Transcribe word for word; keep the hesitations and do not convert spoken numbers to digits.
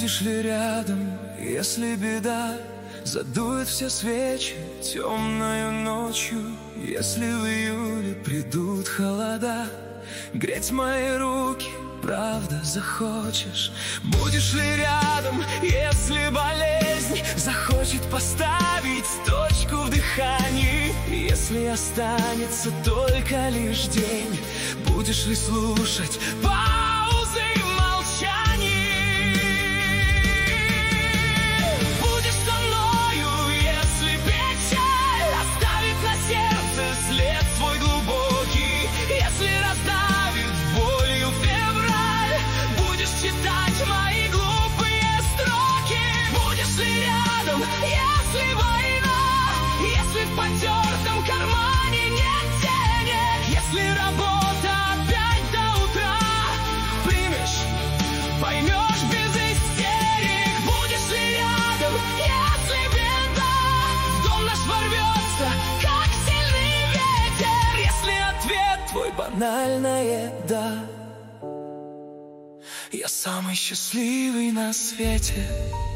Будешь ли рядом, если беда задует все свечи темною ночью? Если в июле придут холода, греть мои руки, правда, захочешь? Будешь ли рядом, если болезнь захочет поставить точку в дыхании? Если останется только лишь день, будешь ли слушать паузы в молчании? Будешь со мною, если печаль оставит на сердце след свой глубокий, если раздавит болью февраль, будешь читать мои глупые строки. Будешь ли рядом, если война, если в потертом кармане нет денег, если работа опять до утра, примешь, поймешь без истерик? Будешь ли рядом, если беда в дом наш ворвется, как сильный ветер? Если ответ твой банальное «да», я самый счастливый на свете.